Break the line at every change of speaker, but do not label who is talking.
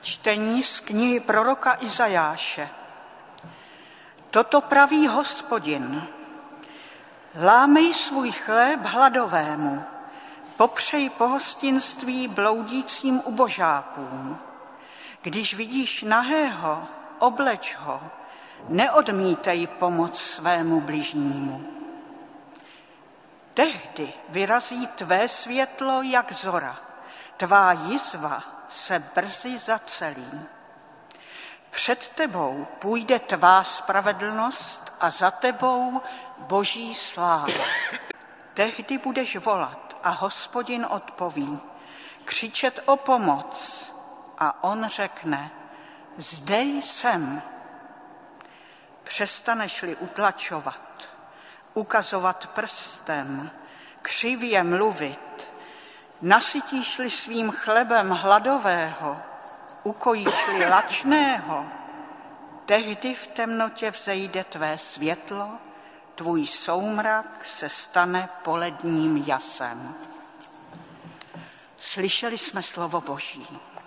Čtení z knihy proroka Izajáše. Toto praví Hospodin. Lámej svůj chléb hladovému, popřej pohostinství bloudícím ubožákům. Když vidíš nahého, obleč ho, neodmítej pomoc svému bližnímu. Tehdy vyrazí tvé světlo jak zora, tvá jizva se brzy zacelí. Před tebou půjde tvá spravedlnost a za tebou boží sláva. Tehdy budeš volat a Hospodin odpoví, křičet o pomoc a on řekne, zde jsem. Přestaneš-li utlačovat, ukazovat prstem, křivě mluvit, nasytíš-li svým chlebem hladového, ukojíš-li lačného, tehdy v temnotě vzejde tvé světlo, tvůj soumrak se stane poledním jasem. Slyšeli jsme slovo Boží.